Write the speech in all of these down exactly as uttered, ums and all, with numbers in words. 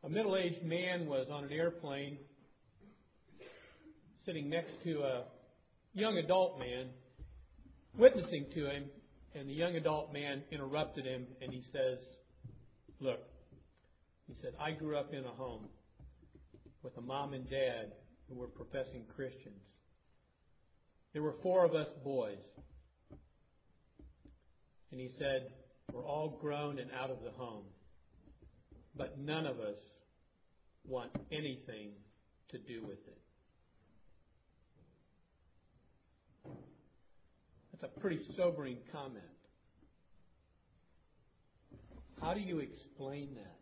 A middle-aged man was on an airplane sitting next to a young adult man, witnessing to him, and the young adult man interrupted him, and he says, look, he said, I grew up in a home with a mom and dad who were professing Christians. There were four of us boys. And he said, we're all grown and out of the home. But none of us want anything to do with it. That's a pretty sobering comment. How do you explain that?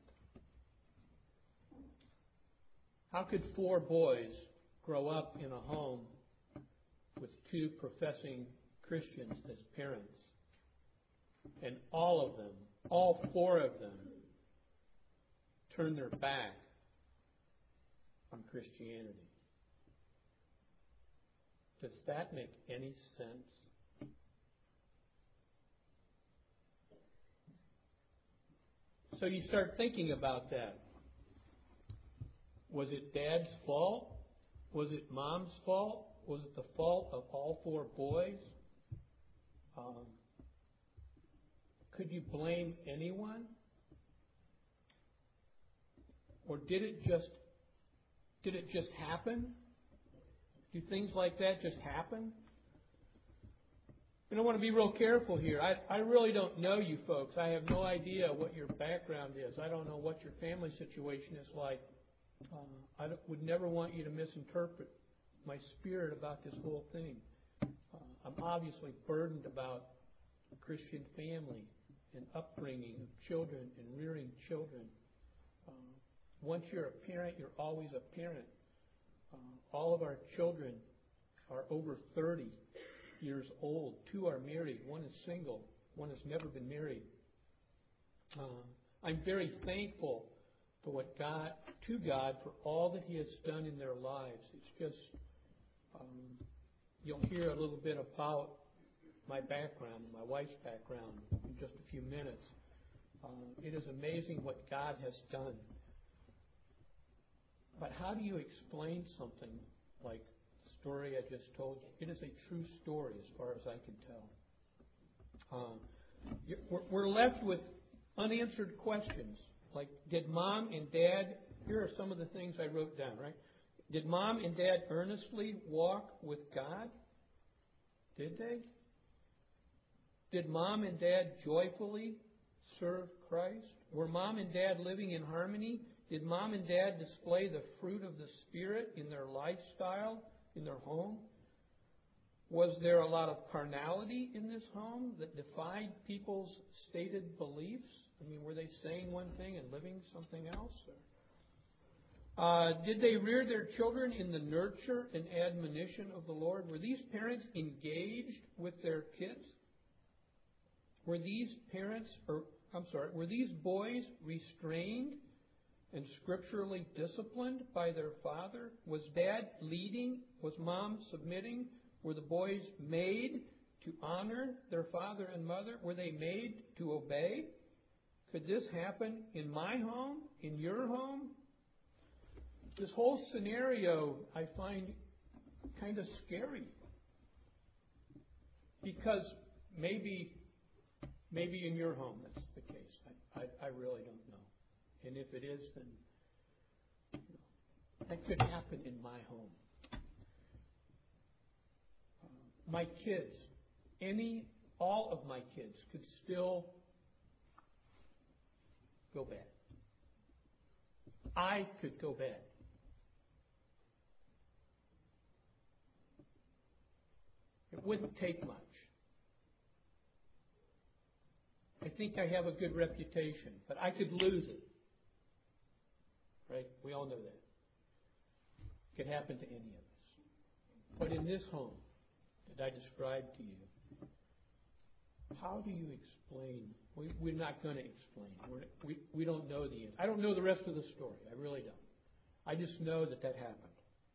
How could four boys grow up in a home with two professing Christians as parents, and all of them, all four of them, turn their back on Christianity? Does that make any sense? So you start thinking about that. Was it Dad's fault? Was it Mom's fault? Was it the fault of all four boys? Um, could you blame anyone? Or did it just did it just happen? Do things like that just happen? And I want to be real careful here. I, I really don't know you folks. I have no idea what your background is. I don't know what your family situation is like. Um, I would never want you to misinterpret my spirit about this whole thing. Uh, I'm obviously burdened about a Christian family and upbringing of children and rearing children. Uh, once you're a parent, you're always a parent. Uh, all of our children are over thirty years old. Two are married. One is single. One has never been married. Uh, I'm very thankful for what God, to God, for all that He has done in their lives. It's just, um, you'll hear a little bit about my background, my wife's background, in just a few minutes. Uh, it is amazing what God has done. But how do you explain something like the story I just told you? It is a true story as far as I can tell. Uh, we're, we're left with unanswered questions. Like, did Mom and Dad, here are some of the things I wrote down, right? Did Mom and Dad earnestly walk with God? Did they? Did Mom and Dad joyfully serve Christ? Were Mom and Dad living in harmony? Did Mom and Dad display the fruit of the Spirit in their lifestyle, in their home? Was there a lot of carnality in this home that defied people's stated beliefs? I mean, were they saying one thing and living something else? Uh, did they rear their children in the nurture and admonition of the Lord? Were these parents engaged with their kids? Were these parents, or I'm sorry, were these boys restrained and scripturally disciplined by their father? Was Dad leading? Was Mom submitting? Were the boys made to honor their father and mother? Were they made to obey? Could this happen in my home, in your home? This whole scenario I find kind of scary. Because maybe maybe in your home that's the case. I, I, I really don't know. And if it is, then you know, that could happen in my home. Uh, my kids, any, all of my kids could still go bad. I could go bad. It wouldn't take much. I think I have a good reputation, but I could lose it. Right? We all know that. It could happen to any of us. But in this home that I described to you, how do you explain? We, we're not going to explain. We're, we we don't know the end. I don't know the rest of the story. I really don't. I just know that that happened.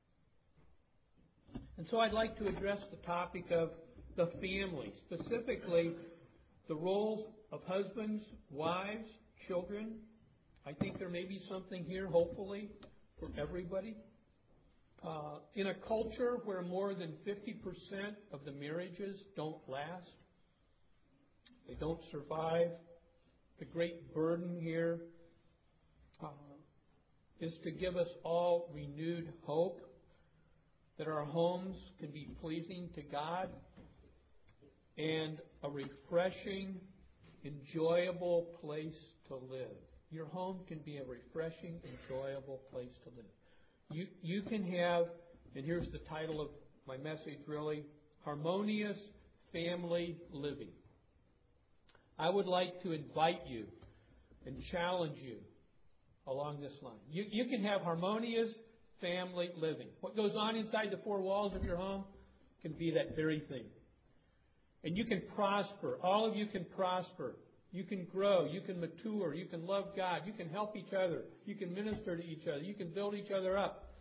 And so I'd like to address the topic of the family, specifically the roles of husbands, wives, children, I think there may be something here, hopefully, for everybody. Uh, in a culture where more than fifty percent of the marriages don't last, they don't survive, the great burden here uh, is to give us all renewed hope that our homes can be pleasing to God and a refreshing, enjoyable place to live. Your home can be a refreshing, enjoyable place to live. You, you can have, and here's the title of my message really, Harmonious Family Living. I would like to invite you and challenge you along this line. You, you can have harmonious family living. What goes on inside the four walls of your home can be that very thing. And you can prosper. All of you can prosper. You can grow. You can mature. You can love God. You can help each other. You can minister to each other. You can build each other up.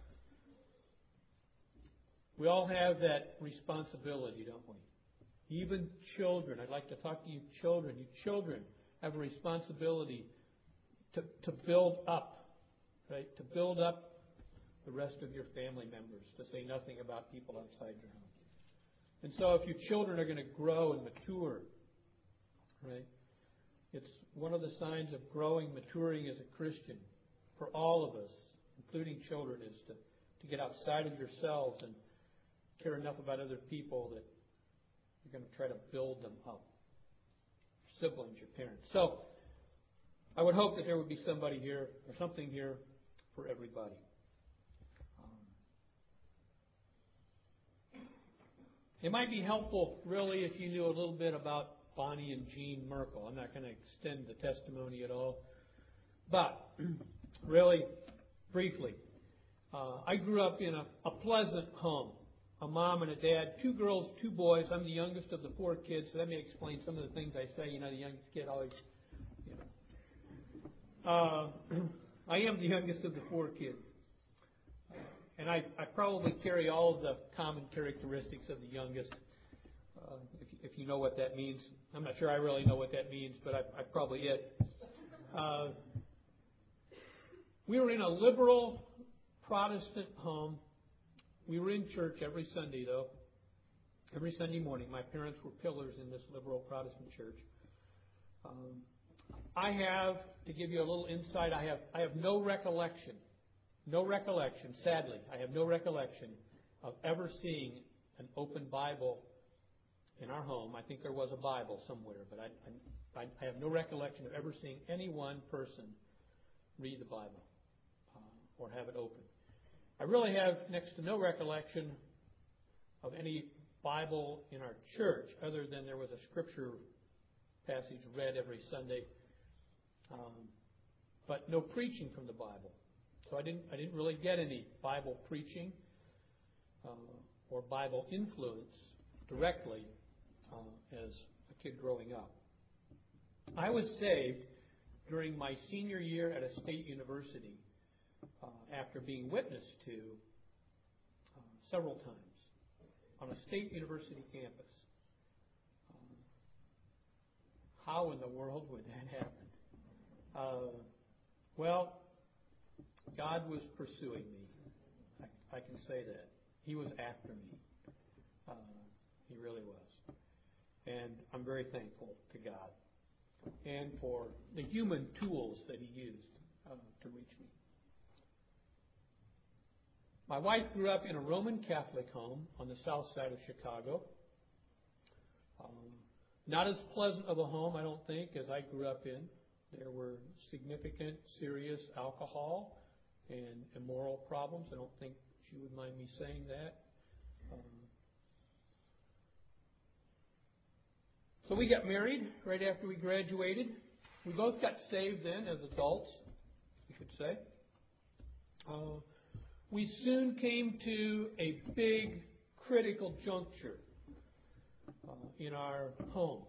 We all have that responsibility, don't we? Even children. I'd like to talk to you children. You children have a responsibility to, to build up, right? To build up the rest of your family members, to say nothing about people outside your home. And so if your children are going to grow and mature, right? It's one of the signs of growing, maturing as a Christian for all of us, including children, is to, to get outside of yourselves and care enough about other people that you're going to try to build them up. Your siblings, your parents. So I would hope that there would be somebody here or something here for everybody. Um, it might be helpful, really, if you knew a little bit about Bonnie and Jean Merkel. I'm not going to extend the testimony at all. But, really, briefly, uh, I grew up in a, a pleasant home. A mom and a dad, two girls, two boys. I'm the youngest of the four kids, so that may explain some of the things I say. You know, the youngest kid always, you know. Uh, I am the youngest of the four kids. And I, I probably carry all of the common characteristics of the youngest. Uh, if, if you know what that means. I'm not sure I really know what that means, but I, I probably it. Uh, we were in a liberal Protestant home. We were in church every Sunday, though. Every Sunday morning. My parents were pillars in this liberal Protestant church. Um, I have, to give you a little insight, I have I have no recollection, no recollection, sadly, I have no recollection of ever seeing an open Bible in our home. I think there was a Bible somewhere, but I, I, I have no recollection of ever seeing any one person read the Bible uh, or have it open. I really have next to no recollection of any Bible in our church other than there was a scripture passage read every Sunday, um, but no preaching from the Bible. So I didn't I didn't really get any Bible preaching uh, or Bible influence directly uh, as a kid growing up. I was saved during my senior year at a state university uh, after being witnessed to uh, several times on a state university campus. Um, how in the world would that happen? Uh, well, God was pursuing me. I, I can say that. He was after me. Uh, he really was. And I'm very thankful to God and for the human tools that He used uh, to reach me. My wife grew up in a Roman Catholic home on the south side of Chicago. Um, not as pleasant of a home, I don't think, as I grew up in. There were significant, serious alcohol and immoral problems. I don't think she would mind me saying that. Um, so we got married right after we graduated. We both got saved then as adults, you could say. Uh, we soon came to a big, critical juncture uh, in our home.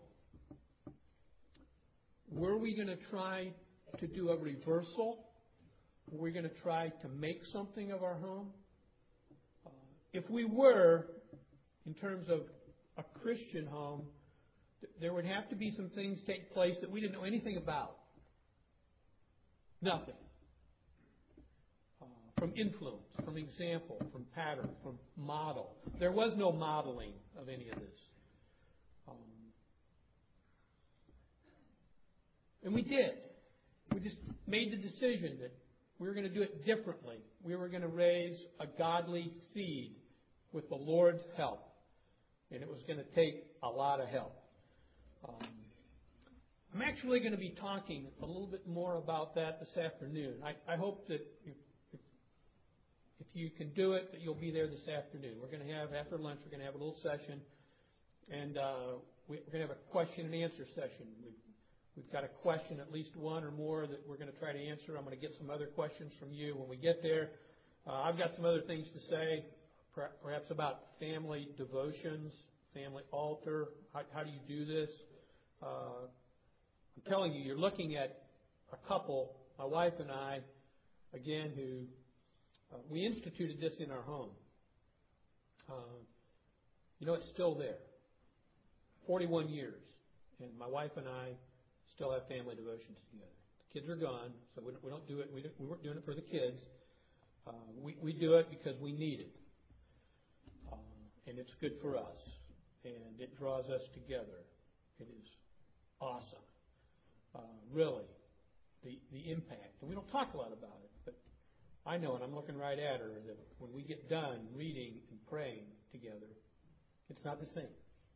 Were we going to try to do a reversal? Were we going to try to make something of our home? Uh, if we were, in terms of a Christian home, th- there would have to be some things take place that we didn't know anything about. Nothing. Uh, from influence, from example, from pattern, from model. There was no modeling of any of this. Um, and we did. We just made the decision that we were going to do it differently. We were going to raise a godly seed with the Lord's help. And it was going to take a lot of help. Um, I'm actually going to be talking a little bit more about that this afternoon. I, I hope that if, if, if you can do it, that you'll be there this afternoon. We're going to have, after lunch, we're going to have a little session. And uh, we, we're going to have a question and answer session. We've, we've got a question, at least one or more, that we're going to try to answer. I'm going to get some other questions from you when we get there. Uh, I've got some other things to say, perhaps about family devotions, family altar. How, how do you do this? Uh, I'm telling you, you're looking at a couple, my wife and I, again, who uh, we instituted this in our home. Uh, you know, it's still there. forty-one years, and my wife and I still have family devotions together. The kids are gone, so we don't, we don't do it. We, don't, we weren't doing it for the kids. Uh, we, we do it because we need it. Uh, and it's good for us. And it draws us together. It is awesome. Uh, really, the, the impact. And we don't talk a lot about it, but I know, and I'm looking right at her, that when we get done reading and praying together, it's not the same.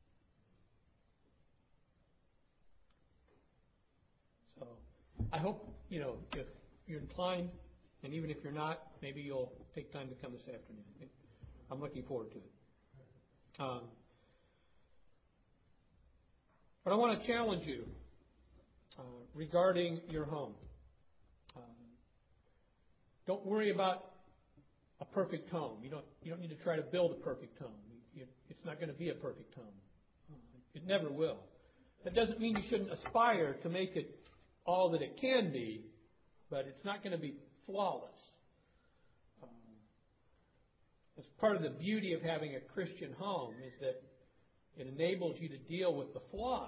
So I hope, you know, if you're inclined, and even if you're not, maybe you'll take time to come this afternoon. I'm looking forward to it. Um, but I want to challenge you uh, regarding your home. Um, don't worry about a perfect home. You don't. You don't need to try to build a perfect home. You, it's not going to be a perfect home. Uh, it never will. That doesn't mean you shouldn't aspire to make it all that it can be, but it's not going to be flawless. Um, It's part of the beauty of having a Christian home is that it enables you to deal with the flaws.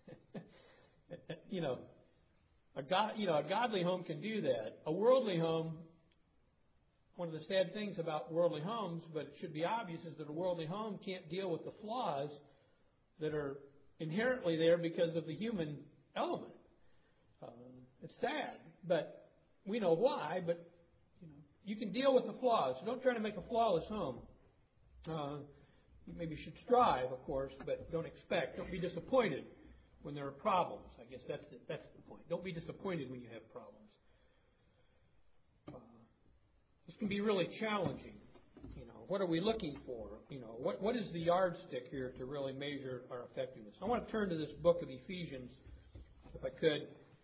you know, a God, you know, a godly home can do that. A worldly home, one of the sad things about worldly homes, but it should be obvious, is that a worldly home can't deal with the flaws that are inherently there because of the human element. Uh, it's sad, but we know why. But you know, you can deal with the flaws. So don't try to make a flawless home. Uh, you maybe should strive, of course, but don't expect. Don't be disappointed when there are problems. I guess that's the, that's the point. Don't be disappointed when you have problems. Uh, this can be really challenging. You know, what are we looking for? You know, what what is the yardstick here to really measure our effectiveness? I want to turn to this book of Ephesians, if I could.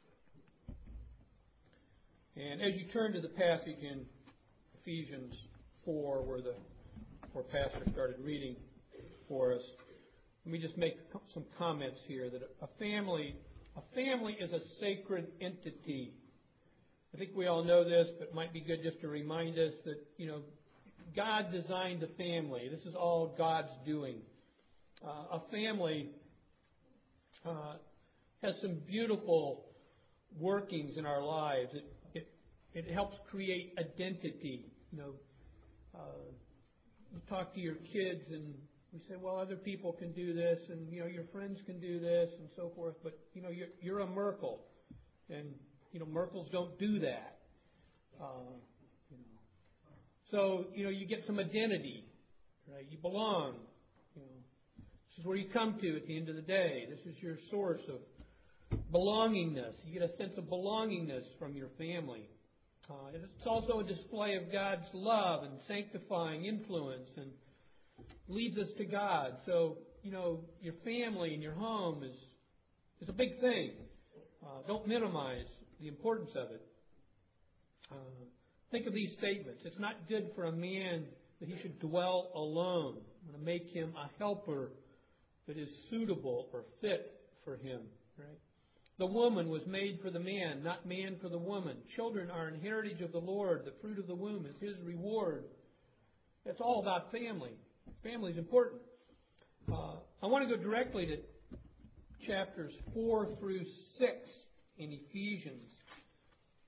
And as you turn to the passage in Ephesians four, where the where Pastor started reading for us, let me just make some comments here. That a family, a family is a sacred entity. I think we all know this, but it might be good just to remind us that, you know, God designed the family. This is all God's doing. Uh, a family uh, has some beautiful workings in our lives. It it, it helps create identity. You know, uh, you talk to your kids and we say, well, other people can do this, and you know, your friends can do this, and so forth. But you know, you're, you're a Merkel, and you know, Merkels don't do that. Uh, you know, so you know, you get some identity, right? You belong. You know, this is where you come to at the end of the day. This is your source of belongingness. You get a sense of belongingness from your family. Uh, it's also a display of God's love and sanctifying influence, and leads us to God. So, you know, your family and your home is is a big thing. Uh, don't minimize the importance of it. Uh, think of these statements. It's not good for a man that he should dwell alone. I'm going to make him a helper that is suitable or fit for him. Right? The woman was made for the man, not man for the woman. Children are an heritage of the Lord. The fruit of the womb is His reward. It's all about family. Family is important. Uh, I want to go directly to chapters four through six in Ephesians.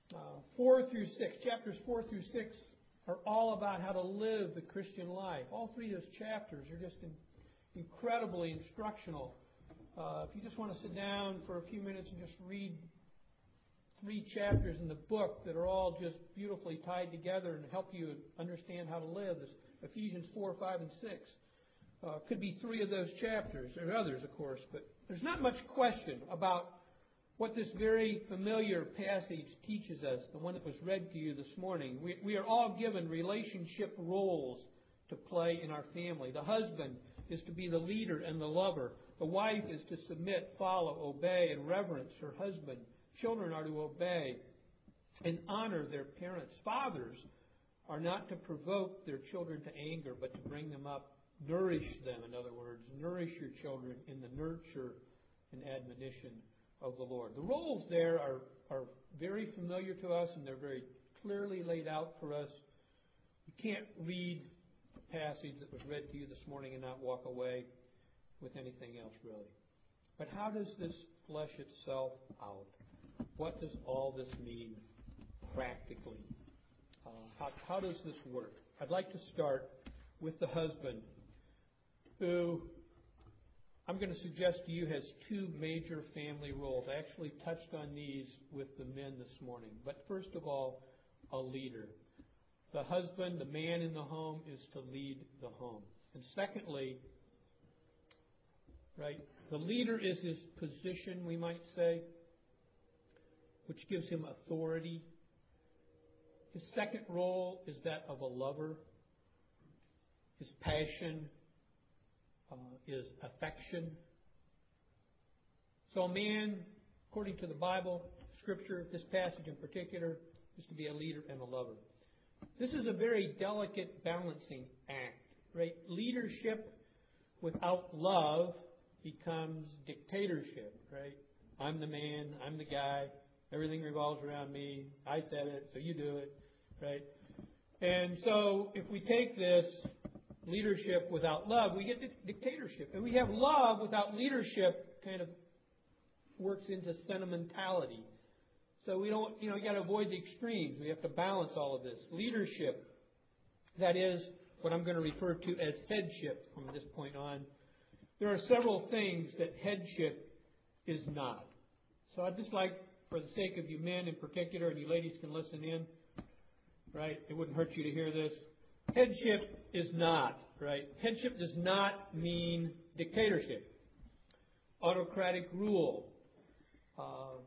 Uh, four through six, chapters four through six are all about how to live the Christian life. All three of those chapters are just in, incredibly instructional. Uh, if you just want to sit down for a few minutes and just read three chapters in the book that are all just beautifully tied together and help you understand how to live, this Ephesians four, five, and six. Uh, could be three of those chapters. There are others, of course, but there's not much question about what this very familiar passage teaches us, the one that was read to you this morning. We, we are all given relationship roles to play in our family. The husband is to be the leader and the lover. The wife is to submit, follow, obey, and reverence her husband. Children are to obey and honor their parents. Fathers are not to provoke their children to anger, but to bring them up, nourish them, in other words. Nourish your children in the nurture and admonition of the Lord. The roles there are, are very familiar to us, and they're very clearly laid out for us. You can't read a passage that was read to you this morning and not walk away with anything else, really. But how does this flesh itself out? What does all this mean practically? Uh, how, how does this work? I'd like to start with the husband, who I'm going to suggest to you has two major family roles. I actually touched on these with the men this morning. But first of all, a leader. The husband, the man in the home, is to lead the home. And secondly, right, the leader is his position, we might say, which gives him authority. His second role is that of a lover. His passion uh, is affection. So a man, according to the Bible, Scripture, this passage in particular, is to be a leader and a lover. This is a very delicate balancing act, right? Leadership without love becomes dictatorship, right? I'm the man, I'm the guy, everything revolves around me, I said it, so you do it, right? And so if we take this leadership without love, we get dictatorship. And we have love without leadership kind of works into sentimentality. So we don't, you know, you got to avoid the extremes. We have to balance all of this. Leadership, that is what I'm going to refer to as headship from this point on. There are several things that headship is not. So I'd just like, for the sake of you men in particular, and you ladies can listen in, right? It wouldn't hurt you to hear this. Headship is not, right? Headship does not mean dictatorship, autocratic rule. Uh,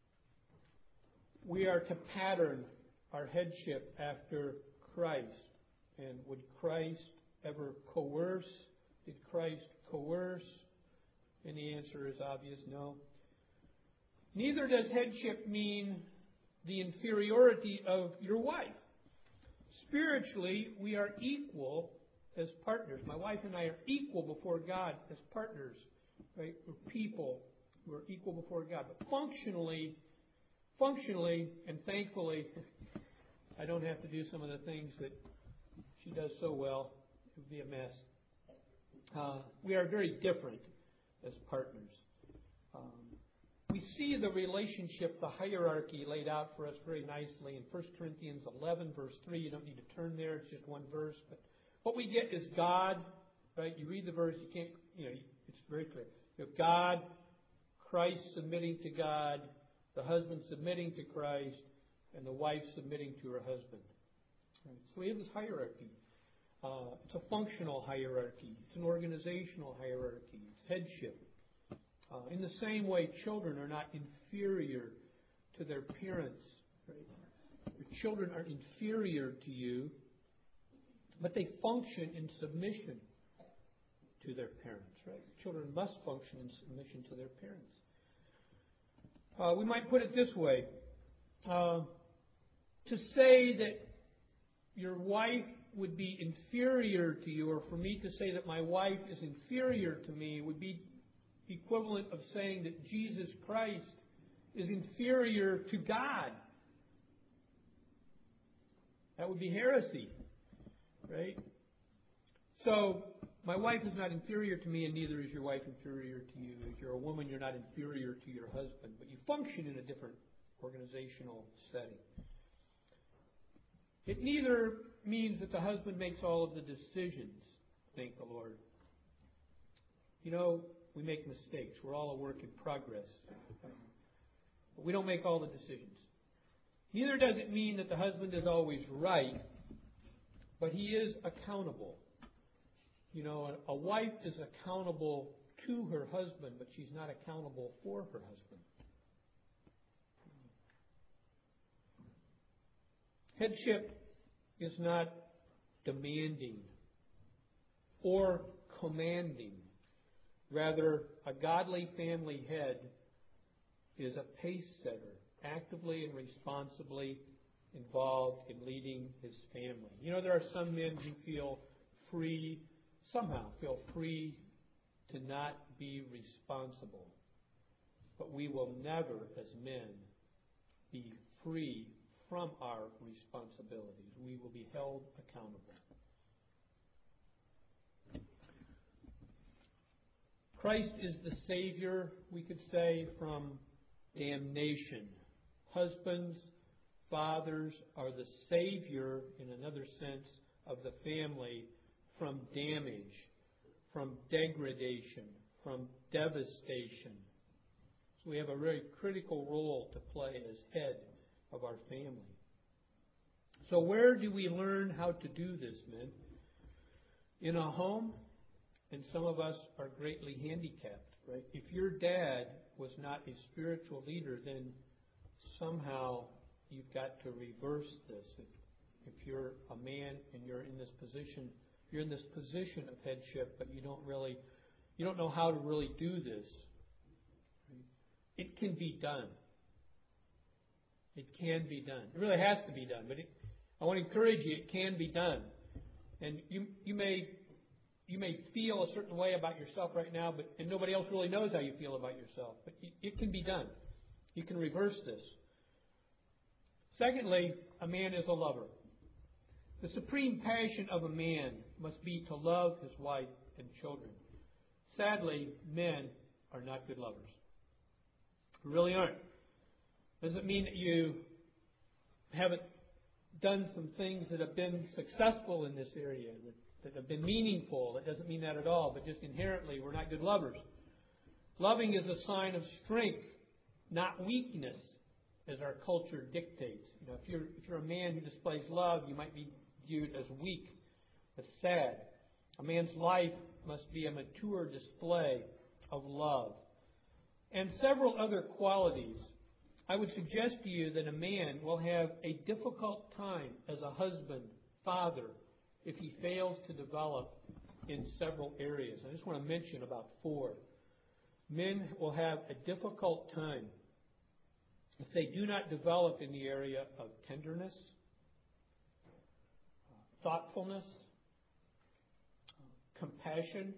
we are to pattern our headship after Christ. And would Christ ever coerce? Did Christ coerce? And the answer is obvious, no. Neither does headship mean the inferiority of your wife. Spiritually, we are equal as partners. My wife and I are equal before God as partners. Right? We're people. We're equal before God. But functionally, functionally and thankfully, I don't have to do some of the things that she does so well. It would be a mess. Uh, we are very different as partners. Um, We see the relationship, the hierarchy laid out for us very nicely in First Corinthians eleven, verse three. You don't need to turn there. It's just one verse. But what we get is God, right? You read the verse, you can't, you know, it's very clear. You have God, Christ submitting to God, the husband submitting to Christ, and the wife submitting to her husband. Right? So we have this hierarchy. Uh, it's a functional hierarchy. It's an organizational hierarchy. It's headship. Uh, in the same way, children are not inferior to their parents. Right? Your children are inferior to you, but they function in submission to their parents. Right? Children must function in submission to their parents. Uh, we might put it this way. Uh, to say that your wife would be inferior to you, or for me to say that my wife is inferior to me, would be equivalent of saying that Jesus Christ is inferior to God. That would be heresy, right? So, my wife is not inferior to me, and neither is your wife inferior to you. If you're a woman, you're not inferior to your husband, but you function in a different organizational setting. It neither means that the husband makes all of the decisions, thank the Lord. You know, we make mistakes. We're all a work in progress. But we don't make all the decisions. Neither does it mean that the husband is always right, but he is accountable. You know, a, a wife is accountable to her husband, but she's not accountable for her husband. Headship is not demanding or commanding. Rather, a godly family head is a pace setter, actively and responsibly involved in leading his family. You know, there are some men who feel free, somehow feel free to not be responsible. But we will never, as men, be free from our responsibilities. We will be held accountable. Christ is the Savior, we could say, from damnation. Husbands, fathers are the Savior, in another sense, of the family from damage, from degradation, from devastation. So we have a very critical role to play as head of our family. So where do we learn how to do this, men? In a home, and some of us are greatly handicapped, right? If your dad was not a spiritual leader, then somehow you've got to reverse this. If, if you're a man and you're in this position, you're in this position of headship, but you don't really, you don't know how to really do this. Right? It can be done. It can be done. It really has to be done. But it, I want to encourage you, it can be done. And you you may you may feel a certain way about yourself right now, but and nobody else really knows how you feel about yourself. But it, it can be done. You can reverse this. Secondly, a man is a lover. The supreme passion of a man must be to love his wife and children. Sadly, men are not good lovers. They really aren't. Doesn't mean that you haven't done some things that have been successful in this area, that, that have been meaningful. It doesn't mean that at all, but just inherently, we're not good lovers. Loving is a sign of strength, not weakness, as our culture dictates. You know, if you're if you're a man who displays love, you might be viewed as weak, as sad. A man's life must be a mature display of love. And several other qualities. I would suggest to you that a man will have a difficult time as a husband, father, if he fails to develop in several areas. I just want to mention about four. Men will have a difficult time if they do not develop in the area of tenderness, thoughtfulness, compassion.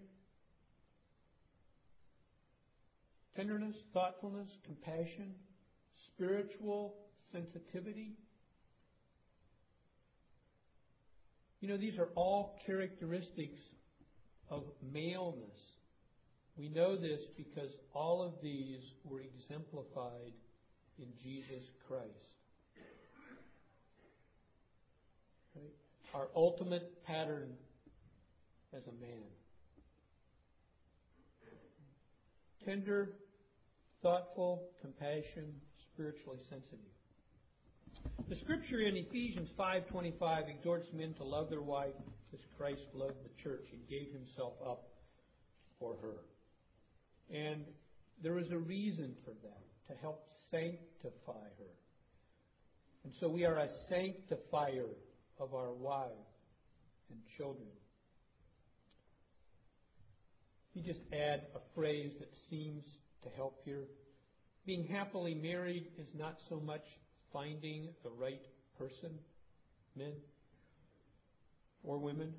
Tenderness, thoughtfulness, compassion, spiritual sensitivity. You know, these are all characteristics of maleness. We know this because all of these were exemplified in Jesus Christ. Right? Our ultimate pattern as a man. Tender, thoughtful, compassion, spiritually sensitive. The scripture in Ephesians five twenty-five exhorts men to love their wife as Christ loved the church and gave himself up for her. And there is a reason for that, to help sanctify her. And so we are a sanctifier of our wives and children. You just add a phrase that seems to help here. Being happily married is not so much finding the right person, men or women.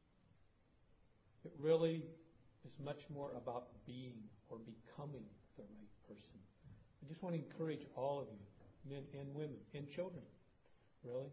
It really is much more about being or becoming the right person. I just want to encourage all of you, men and women and children, really,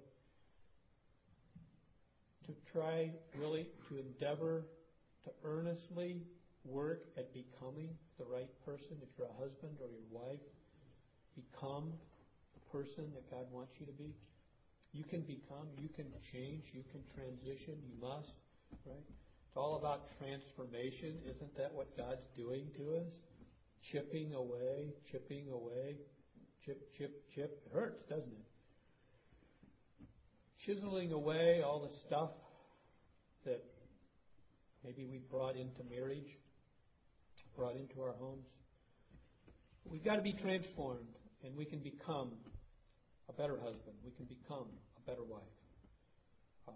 to try really to endeavor to earnestly work at becoming the right person. If you're a husband or your wife, become the person that God wants you to be. You can become, you can change, you can transition, you must, right? It's all about transformation. Isn't that what God's doing to us? Chipping away, chipping away, chip, chip, chip. It hurts, doesn't it? Chiseling away all the stuff that maybe we brought into marriage, brought into our homes. We've got to be transformed, and we can become a better husband. We can become a better wife. Um,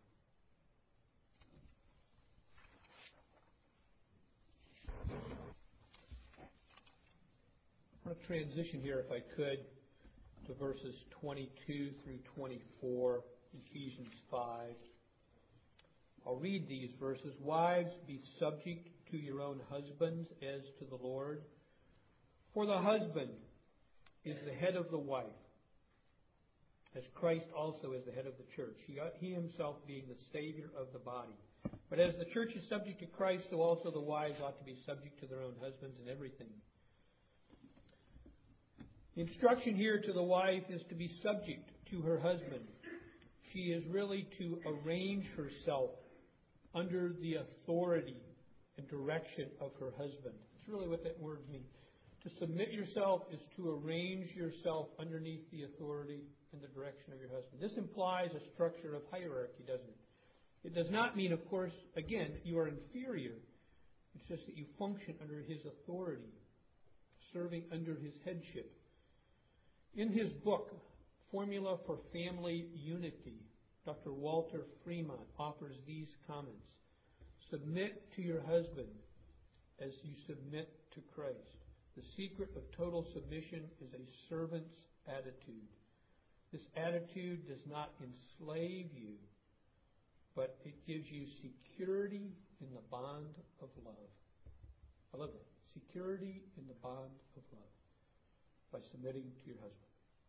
I want to transition here, if I could, to verses twenty-two through twenty-four, Ephesians five. I'll read these verses. Wives, be subject to your own husbands as to the Lord. For the husband is the head of the wife, as Christ also is the head of the church, he, he himself being the Savior of the body. But as the church is subject to Christ, so also the wives ought to be subject to their own husbands in everything. The instruction here to the wife is to be subject to her husband. She is really to arrange herself under the authority and direction of her husband. That's really what that word means. To submit yourself is to arrange yourself underneath the authority and the direction of your husband. This implies a structure of hierarchy, doesn't it? It does not mean, of course, again, that you are inferior. It's just that you function under his authority, serving under his headship. In his book, Formula for Family Unity, Doctor Walter Fremont offers these comments. Submit to your husband as you submit to Christ. The secret of total submission is a servant's attitude. This attitude does not enslave you, but it gives you security in the bond of love. I love that. Security in the bond of love by submitting to your husband.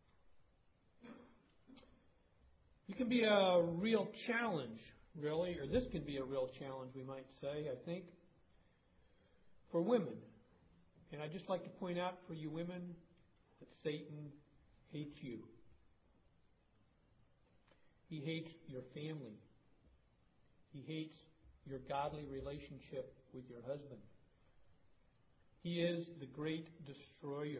It can be a real challenge, really, or this can be a real challenge, we might say, I think, for women. And I'd just like to point out for you women that Satan hates you. He hates your family. He hates your godly relationship with your husband. He is the great destroyer.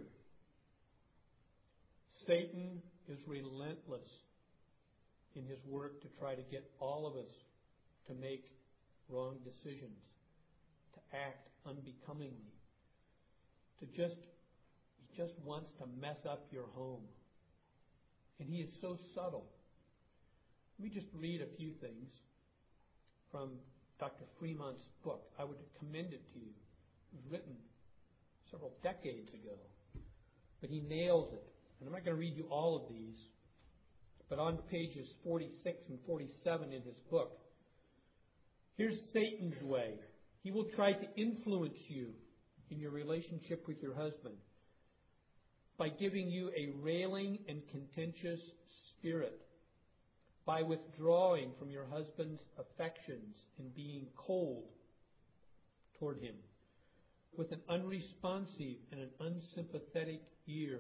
Satan is relentless in his work to try to get all of us to make wrong decisions, to act unbecomingly, to just, he just wants to mess up your home. And he is so subtle. Let me just read a few things from Doctor Fremont's book. I would commend it to you. It was written several decades ago. But he nails it. And I'm not going to read you all of these. But on pages forty-six and forty-seven in his book, here's Satan's way. He will try to influence you in your relationship with your husband by giving you a railing and contentious spirit, by withdrawing from your husband's affections and being cold toward him, with an unresponsive and an unsympathetic ear,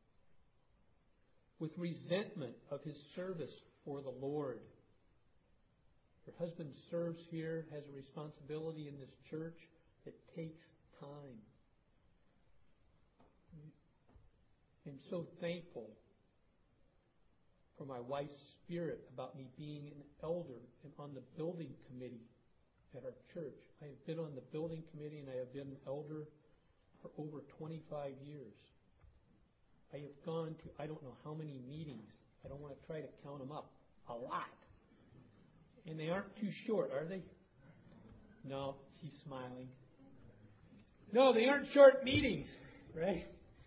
with resentment of his service for the Lord. Your husband serves here, has a responsibility in this church that takes time. I'm so thankful for my wife's spirit about me being an elder and on the building committee at our church. I have been on the building committee and I have been an elder for over twenty-five years. I have gone to I don't know how many meetings. I don't want to try to count them up. A lot. And they aren't too short, are they? No, she's smiling. No, they aren't short meetings, right?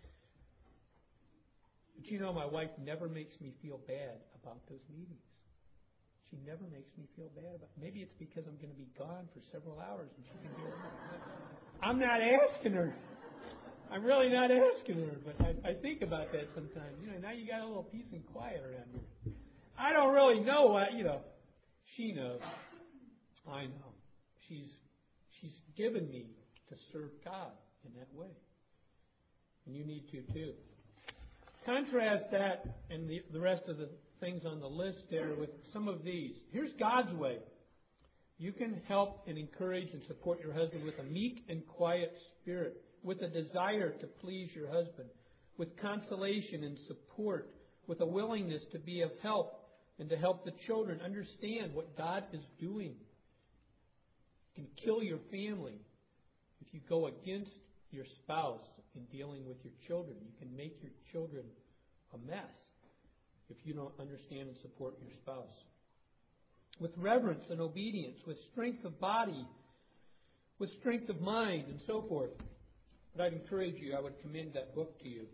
But you know, my wife never makes me feel bad about those meetings. She never makes me feel bad about it. Maybe it's because I'm going to be gone for several hours and she can hear it. I'm not asking her. I'm really not asking her, but I, I think about that sometimes. You know, now you got a little peace and quiet around here. I don't really know what, you know. She knows. I know. She's she's given me to serve God in that way. And you need to too. Contrast that and the, the rest of the things on the list there with some of these. Here's God's way. You can help and encourage and support your husband with a meek and quiet spirit, with a desire to please your husband, with consolation and support, with a willingness to be of help and to help the children understand what God is doing. You can kill your family if you go against your spouse in dealing with your children. You can make your children a mess if you don't understand and support your spouse. With reverence and obedience, with strength of body, with strength of mind, and so forth. But I'd encourage you, I would commend that book to you.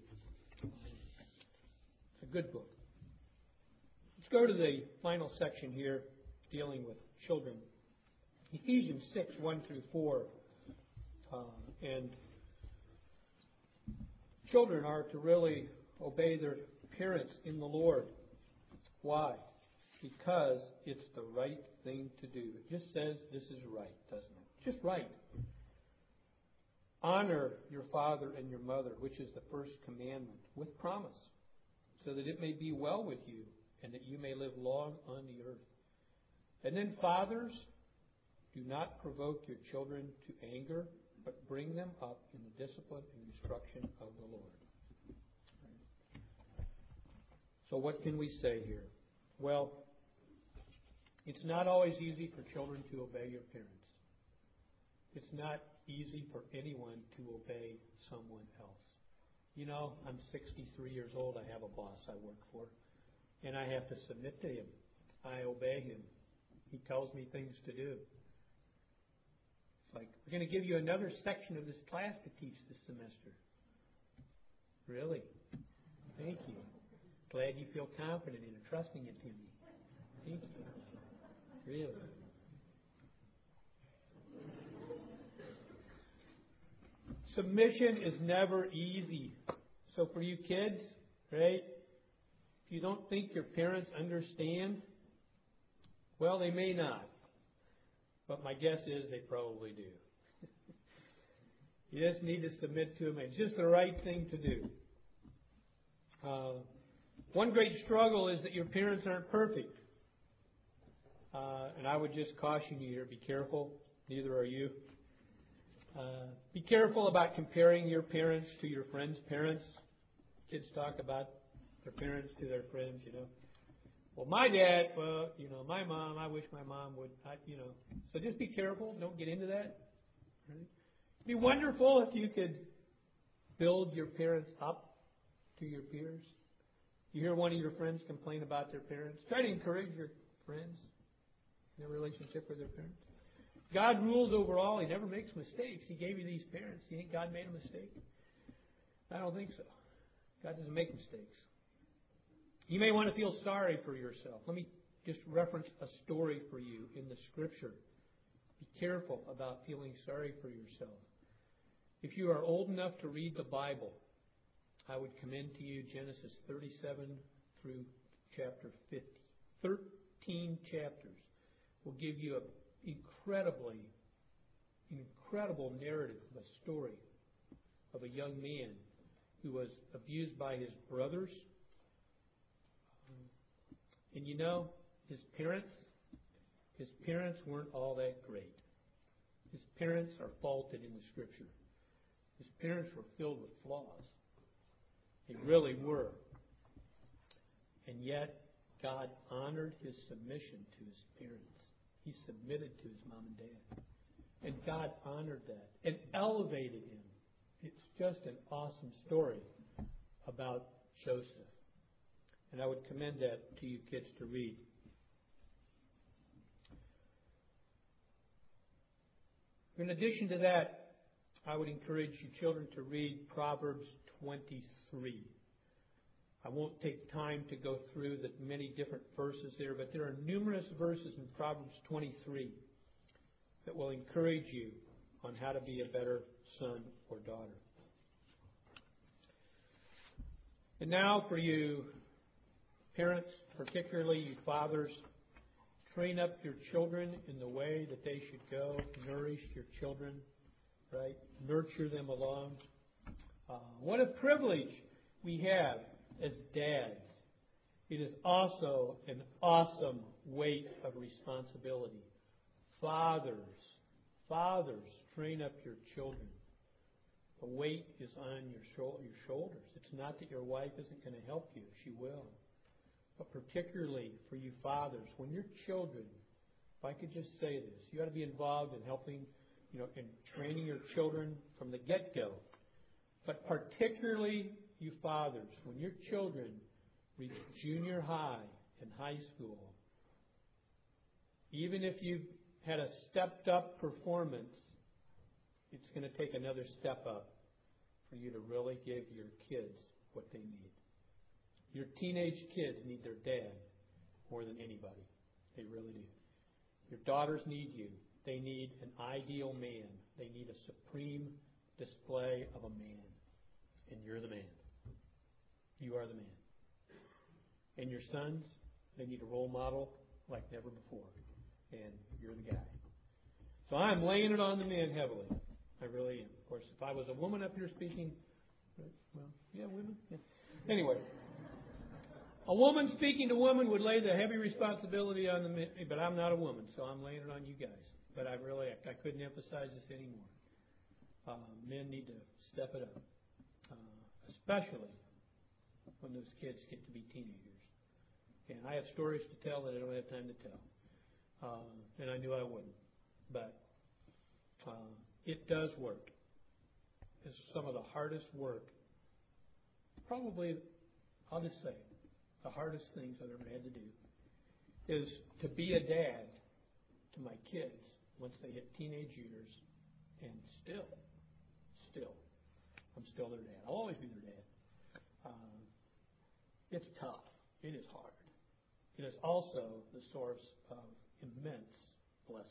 It's a good book. Let's go to the final section here, dealing with children. Ephesians six, one through four. Uh, and children are to really obey their parents in the Lord. Why? Because it's the right thing to do. It just says this is right, doesn't it? Just right. Honor your father and your mother, which is the first commandment, with promise, so that it may be well with you and that you may live long on the earth. And then, fathers, do not provoke your children to anger, but bring them up in the discipline and instruction of the Lord. So what can we say here? Well, it's not always easy for children to obey your parents. It's not easy for anyone to obey someone else. You know, I'm sixty-three years old. I have a boss I work for, and I have to submit to him. I obey him. He tells me things to do. It's like, we're going to give you another section of this class to teach this semester. Really? Thank you. Glad you feel confident in entrusting it to me. Thank you. Really. Submission is never easy. So for you kids, right, if you don't think your parents understand, well, they may not. But my guess is they probably do. You just need to submit to them. It's just the right thing to do. Uh, one great struggle is that your parents aren't perfect. Uh, and I would just caution you here, be careful. Neither are you. Uh, be careful about comparing your parents to your friends' parents. Kids talk about their parents to their friends, you know. Well, my dad, well, you know, my mom, I wish my mom would, I, you know. So just be careful. Don't get into that. Right? It'd be wonderful if you could build your parents up to your peers. You hear one of your friends complain about their parents, try to encourage your friends in their relationship with their parents. God rules over all. He never makes mistakes. He gave you these parents. You think God made a mistake? I don't think so. God doesn't make mistakes. You may want to feel sorry for yourself. Let me just reference a story for you in the Scripture. Be careful about feeling sorry for yourself. If you are old enough to read the Bible, I would commend to you Genesis thirty-seven through chapter fifty. Thirteen chapters will give you an incredibly, incredible narrative of a story of a young man who was abused by his brothers. And you know, his parents, his parents weren't all that great. His parents are faulted in the Scripture. His parents were filled with flaws. They really were. And yet, God honored his submission to his parents. He submitted to his mom and dad. And God honored that and elevated him. It's just an awesome story about Joseph. And I would commend that to you kids to read. In addition to that, I would encourage you children to read Proverbs twenty-three. I won't take time to go through the many different verses there, but there are numerous verses in Proverbs twenty-three that will encourage you on how to be a better son or daughter. And now for you parents, particularly you fathers, train up your children in the way that they should go. Nourish your children, right? Nurture them along. Uh, what a privilege we have as dads, it is also an awesome weight of responsibility. Fathers, fathers, train up your children. The weight is on your, shou- your shoulders. It's not that your wife isn't going to help you. She will. But particularly for you fathers, when your children, if I could just say this, you ought to be involved in helping, you know, in training your children from the get-go. But particularly you fathers, when your children reach junior high and high school, even if you've had a stepped-up performance, it's going to take another step up for you to really give your kids what they need. Your teenage kids need their dad more than anybody. They really do. Your daughters need you. They need an ideal man. They need a supreme display of a man. And you're the man. You are the man. And your sons, they need a role model like never before. And you're the guy. So I'm laying it on the men heavily. I really am. Of course, if I was a woman up here speaking, well, yeah, women. Yeah. Anyway, a woman speaking to woman would lay the heavy responsibility on the men, but I'm not a woman, so I'm laying it on you guys. But I really, I couldn't emphasize this anymore. Uh, men need to step it up, uh, especially when those kids get to be teenagers. And I have stories to tell that I don't have time to tell, uh, and I knew I wouldn't. But uh, it does work. It's some of the hardest work. Probably, I'll just say, the hardest things I've ever had to do is to be a dad to my kids once they hit teenage years, and still, still, I'm still their dad. I'll always be their dad. Um, it's tough. It is hard. It is also the source of immense blessing.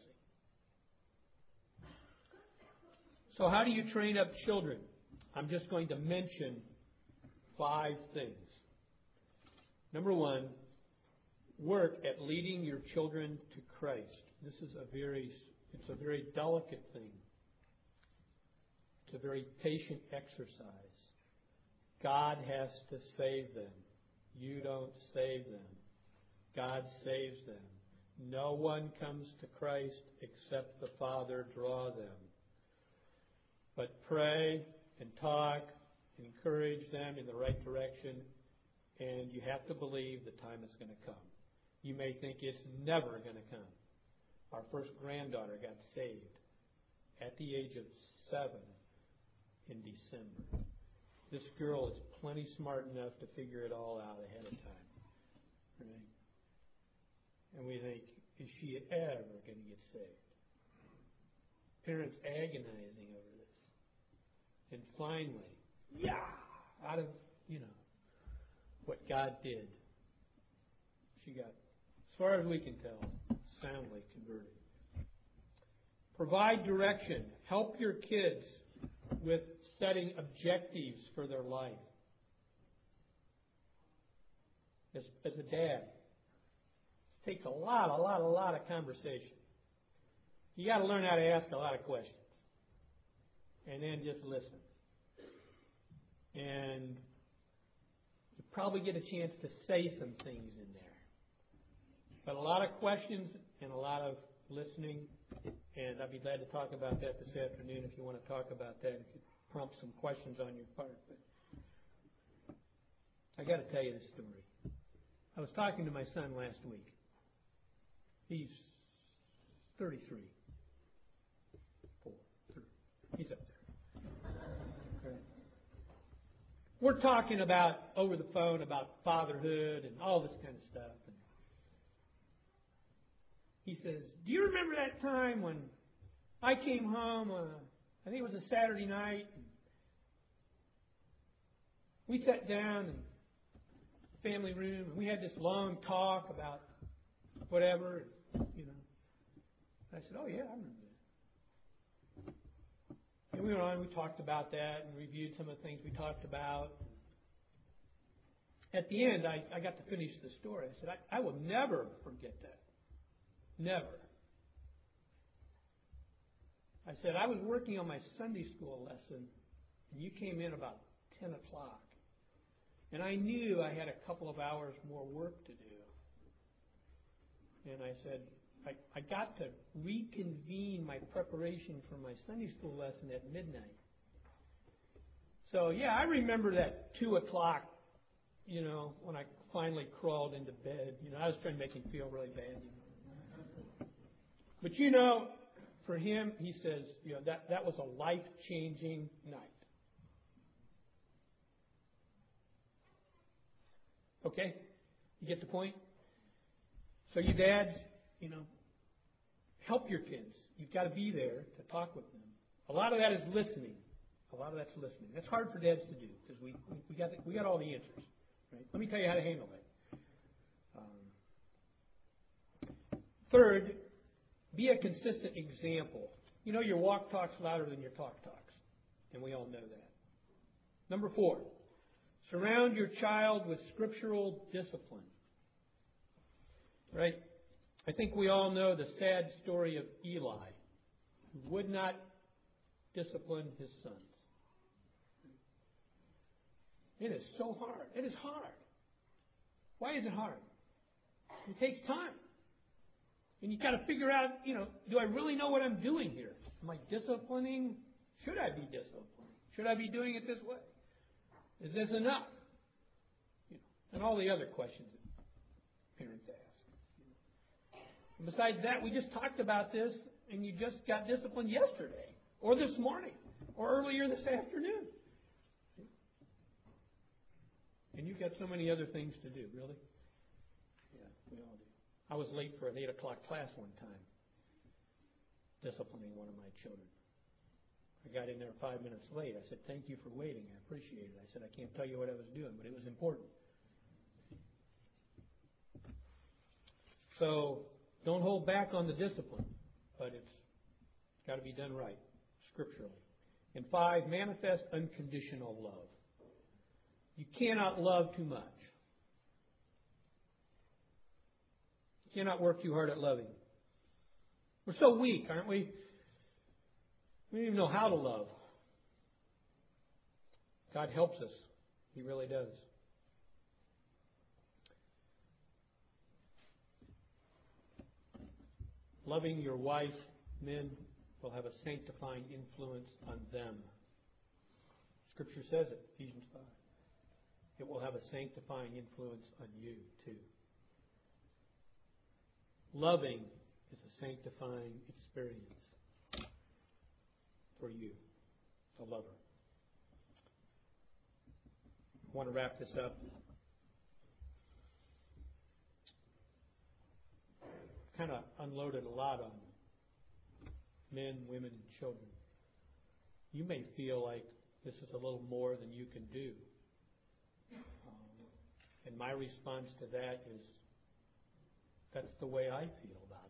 So how do you train up children? I'm just going to mention five things. Number one, work at leading your children to Christ. This is a very, it's a very delicate thing. It's a very patient exercise. God has to save them. You don't save them. God saves them. No one comes to Christ except the Father draw them. But pray and talk, encourage them in the right direction, and you have to believe the time is going to come. You may think it's never going to come. Our first granddaughter got saved at the age of seven in December. This girl is plenty smart enough to figure it all out ahead of time. Right? And we think, is she ever going to get saved? Parents agonizing over this. And finally, yeah, out of, you know, what God did, she got, as far as we can tell, soundly converted. Provide direction. Help your kids with setting objectives for their life. As, as a dad, it takes a lot, a lot, a lot of conversation. You got to learn how to ask a lot of questions. And then just listen. And you probably get a chance to say some things in there. But a lot of questions and a lot of listening. And I'd be glad to talk about that this afternoon if you want to talk about that, if it prompts some questions on your part. But I got to tell you this story. I was talking to my son last week. He's thirty-three. Four. Three. He's up there. Okay. We're talking about, over the phone, about fatherhood and all this kind of stuff. And he says, do you remember that time when I came home, uh, I think it was a Saturday night, and we sat down in the family room, and we had this long talk about whatever, you know. I said, oh, yeah, I remember that. And we went on, we talked about that and reviewed some of the things we talked about. At the end, I, I got to finish the story. I said, I, I will never forget that. Never. I said, I was working on my Sunday school lesson, and you came in about ten o'clock. And I knew I had a couple of hours more work to do. And I said, I, I got to reconvene my preparation for my Sunday school lesson at midnight. So, yeah, I remember that two o'clock, you know, when I finally crawled into bed. You know, I was trying to make him feel really bad. You know. But, you know, for him, he says, you know, that, that was a life-changing night. Okay? You get the point? So you dads, you know, help your kids. You've got to be there to talk with them. A lot of that is listening. A lot of that's listening. That's hard for dads to do because we, we, got the, we got all the answers. Right? Let me tell you how to handle it. Um, third, be a consistent example. You know, your walk talks louder than your talk talks, and we all know that. Number four, surround your child with scriptural discipline. Right? I think we all know the sad story of Eli, who would not discipline his sons. It is so hard. It is hard. Why is it hard? It takes time. And you've got to figure out, you know, do I really know what I'm doing here? Am I disciplining? Should I be disciplining? Should I be doing it this way? Is this enough? You know, and all the other questions that parents ask. And besides that, we just talked about this, and you just got disciplined yesterday, or this morning, or earlier this afternoon. And you've got so many other things to do, really? Yeah, we all do. I was late for an eight o'clock class one time, disciplining one of my children. I got in there five minutes late. I said, thank you for waiting. I appreciate it. I said, I can't tell you what I was doing, but it was important. So don't hold back on the discipline, but it's got to be done right, scripturally. And five, manifest unconditional love. You cannot love too much. You cannot work too hard at loving. We're so weak, aren't we? We don't even know how to love. God helps us. He really does. Loving your wife, men, will have a sanctifying influence on them. Scripture says it, Ephesians five. It will have a sanctifying influence on you, too. Loving is a sanctifying experience for you, the lover. I want to wrap this up. Kind of unloaded a lot on men, women, and children. You may feel like this is a little more than you can do. Um, and my response to that is, that's the way I feel about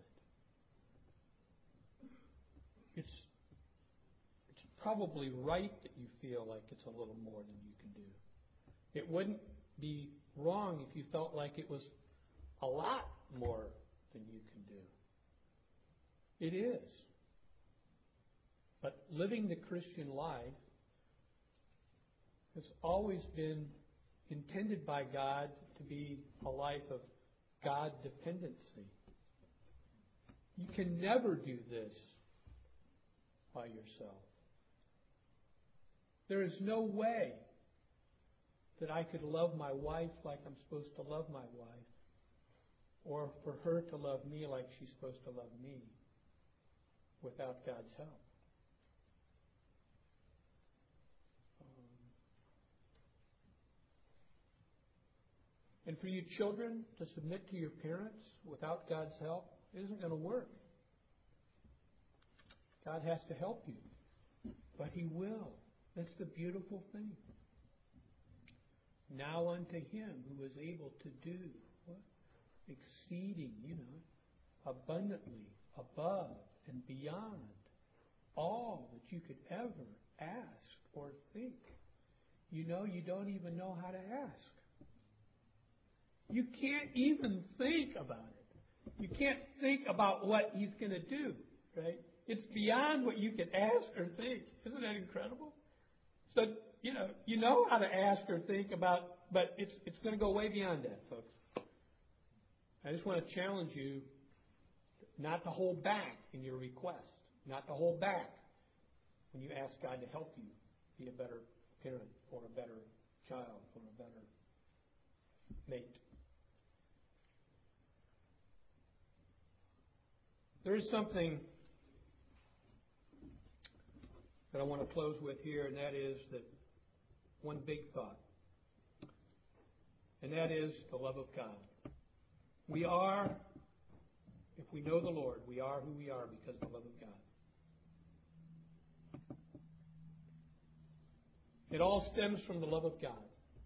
it. It's, it's probably right that you feel like it's a little more than you can do. It wouldn't be wrong if you felt like it was a lot more than you can do. It is. But living the Christian life has always been intended by God to be a life of God dependency. You can never do this by yourself. There is no way that I could love my wife like I'm supposed to love my wife, or for her to love me like she's supposed to love me without God's help. And for you children to submit to your parents without God's help, it isn't going to work. God has to help you. But He will. That's the beautiful thing. Now unto Him who is able to do what? Exceeding, you know, abundantly, above and beyond all that you could ever ask or think. You know, you don't even know how to ask. You can't even think about it. You can't think about what He's going to do, right? It's beyond what you can ask or think. Isn't that incredible? So, you know, you know how to ask or think about but it's it's going to go way beyond that, folks. I just want to challenge you not to hold back in your request, not to hold back when you ask God to help you be a better parent or a better child or a better mate. There is something that I want to close with here, and that is that one big thought, and that is the love of God. We are, if we know the Lord, we are who we are because of the love of God. It all stems from the love of God.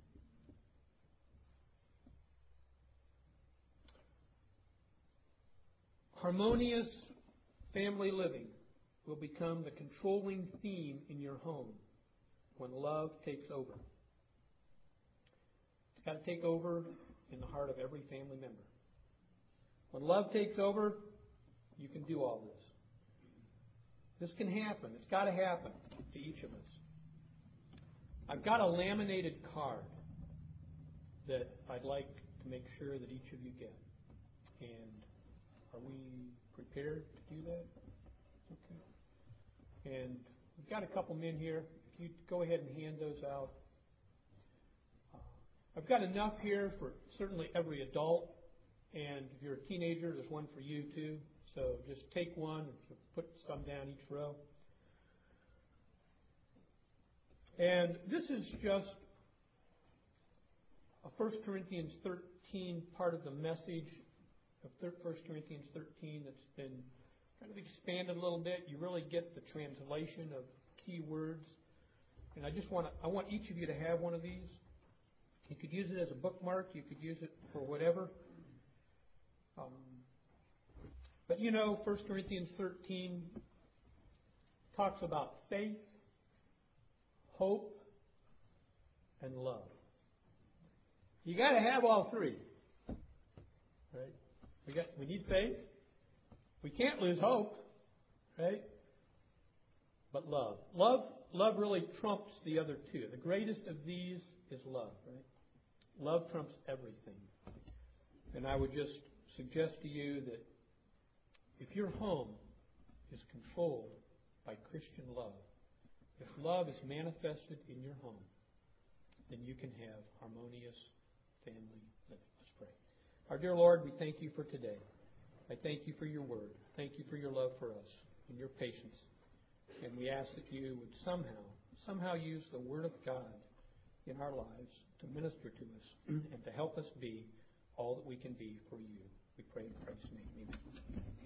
Harmonious family living will become the controlling theme in your home when love takes over. It's got to take over in the heart of every family member. When love takes over, you can do all this. This can happen. It's got to happen to each of us. I've got a laminated card that I'd like to make sure that each of you get. And are we prepared to do that? Okay. And we've got a couple men here. If you go ahead and hand those out. Uh, I've got enough here for certainly every adult. And if you're a teenager, there's one for you too. So just take one and put some down each row. And this is just a First Corinthians thirteen part of the message of First Corinthians thirteen that's been kind of expanded a little bit. You really get the translation of key words. And I just want to, I want each of you to have one of these. You could use it as a bookmark. You could use it for whatever. Um, but you know, First Corinthians thirteen talks about faith, hope, and love. You got to have all three, right? We got we need faith. We can't lose hope, right? But love, love, love really trumps the other two. The greatest of these is love, right? Love trumps everything. And I would just suggest to you that if your home is controlled by Christian love, if love is manifested in your home, then you can have harmonious family living. Let's pray. Our dear Lord, we thank you for today. I thank you for your word. Thank you for your love for us and your patience. And we ask that you would somehow, somehow use the word of God in our lives to minister to us and to help us be all that we can be for you. We pray in Christ's name. Amen.